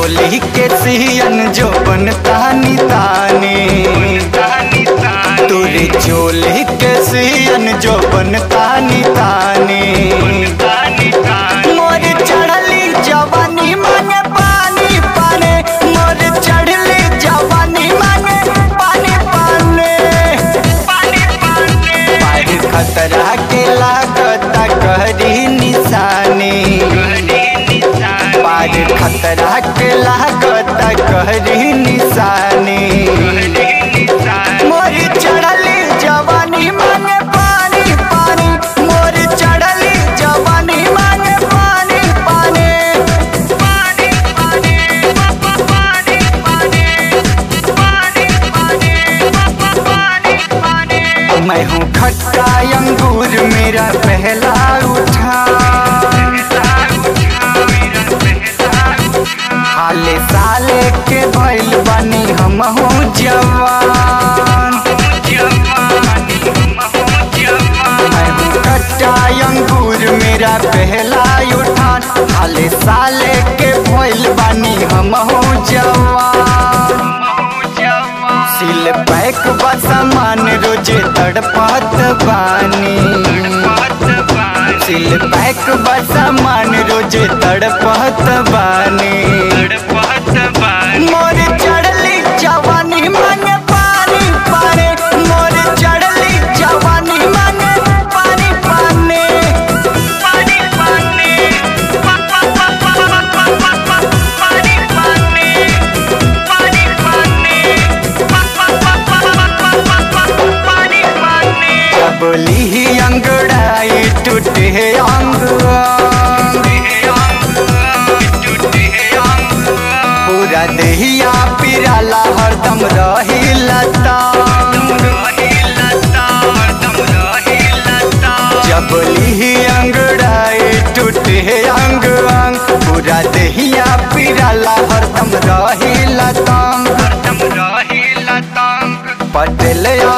चोली के सियन जो बनता निताने, तोरे चोली के सियन जो बनता निताने। मोर चढ़ली जवानी मांगे पानी पाने, मोर चढ़ली जवानी मांगे पानी पाने। पार खतरा के लागता कहरी निशानी, पार खतरा के लागता कहरी निशानी। मोर चढ़ली जवानी मांगे पानी पानी, मोर चढ़ली जवानी मांगे पानी पानी। मैं हूँ खट्टा अंगूर मेरा पहला उठान, हाले साले के भइल बनी हम हूँ जवान। मैं हूँ खट्टा अंगूर मेरा पहला उठान, हाले साले के भइल बनी हम हूँ जवान। सिल पैक बसमान रोजे तड़पत बानी, सिल पैक बसमान रोजे तड़पत बानी। मोर चढ़ली जवानी मांगे पानी पानी, मोर चढ़ली जवानी मांगे पानी पानी। बोली अंगड़ाई टूटे अंग, पूरा देहिया पिराला हरदम रही लतांग। जबली अंगड़ाई टूटे अंग अंग, पूरा देहिया पिराला हरदम रही लतांग। पटेल